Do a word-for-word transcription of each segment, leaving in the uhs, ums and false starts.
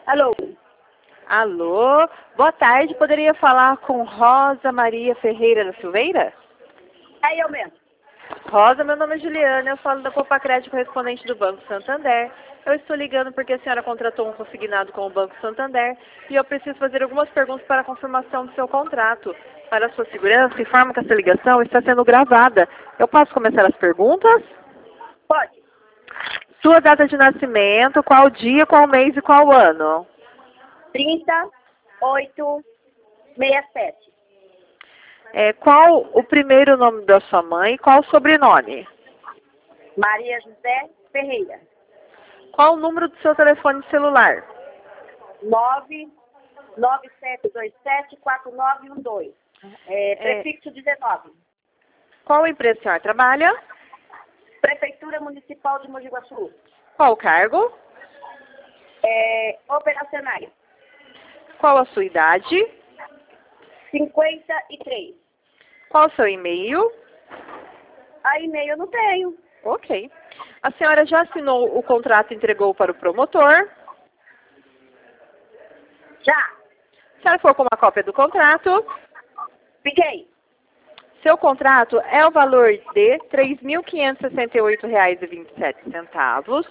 Alô? Alô, boa tarde, poderia falar com Rosa Maria Ferreira da Silveira? É eu mesmo. Rosa, meu nome é Juliana, eu falo da Popacred, correspondente do Banco Santander. Eu estou ligando porque a senhora contratou um consignado com o Banco Santander e eu preciso fazer algumas perguntas para a confirmação do seu contrato. Para a sua segurança, informo que essa ligação está sendo gravada. Eu posso começar as perguntas? Pode. Sua data de nascimento, qual dia, qual mês e qual ano? trinta, oito, sessenta e sete. É, qual o primeiro nome da sua mãe e qual o sobrenome? Maria José Ferreira. Qual o número do seu telefone celular? nove nove sete dois sete quatro nove um dois. É, prefixo dezenove. Qual empresa a senhora trabalha? Prefeitura Municipal de Mogi Guaçu. Qual o cargo? É, operacionário. Qual a sua idade? cinquenta e três. Qual o seu e-mail? A e-mail eu não tenho. Ok. A senhora já assinou o contrato e entregou para o promotor? Já. A senhora ficou com uma cópia do contrato? Fiquei. Seu contrato é o valor de três mil quinhentos e sessenta e oito reais e vinte e sete centavos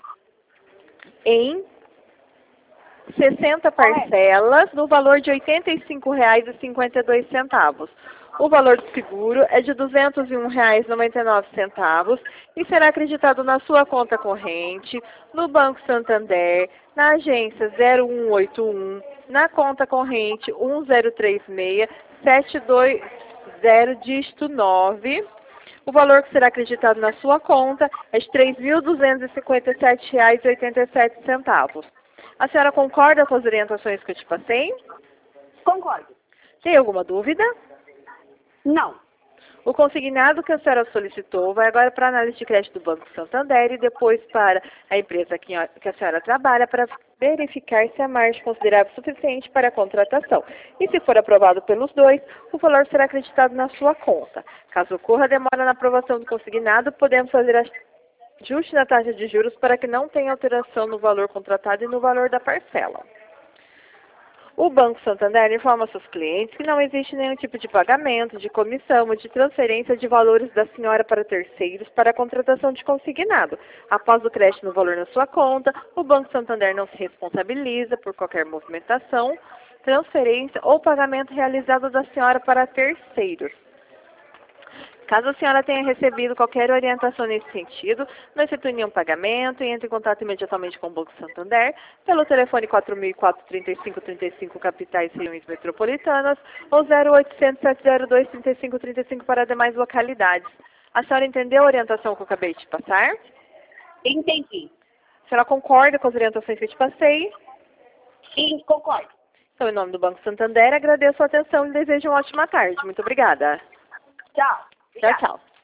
em sessenta parcelas no valor de oitenta e cinco reais e cinquenta e dois centavos. O valor do seguro é de duzentos e um reais e noventa e nove centavos e será acreditado na sua conta corrente, no Banco Santander, na agência zero um oito um, na conta corrente um zero três seis sete dois zero dígito nove. O valor que será acreditado na sua conta é de três mil duzentos e cinquenta e sete reais e oitenta e sete centavos. A senhora concorda com as orientações que eu te passei? Concordo. Tem alguma dúvida? Não. O consignado que a senhora solicitou vai agora para a análise de crédito do Banco Santander e depois para a empresa que a senhora trabalha para verificar se a margem considerável é suficiente para a contratação. E se for aprovado pelos dois, o valor será acreditado na sua conta. Caso ocorra demora na aprovação do consignado, podemos fazer ajuste na taxa de juros para que não tenha alteração no valor contratado e no valor da parcela. O Banco Santander informa seus clientes que não existe nenhum tipo de pagamento, de comissão ou de transferência de valores da senhora para terceiros para a contratação de consignado. Após o crédito no valor na sua conta, o Banco Santander não se responsabiliza por qualquer movimentação, transferência ou pagamento realizado da senhora para terceiros. Caso a senhora tenha recebido qualquer orientação nesse sentido, não efetue nenhum pagamento e entre em contato imediatamente com o Banco Santander pelo telefone quatro mil e quatro, trinta e cinco, trinta e cinco capitais e regiões metropolitanas ou zero oitocentos, sete zero dois, trinta e cinco, trinta e cinco para demais localidades. A senhora entendeu a orientação que eu acabei de passar? Entendi. A senhora concorda com as orientações que eu te passei? Sim, concordo. Então, em nome do Banco Santander, agradeço a atenção e desejo uma ótima tarde. Muito obrigada. Tchau. Tchau, tchau.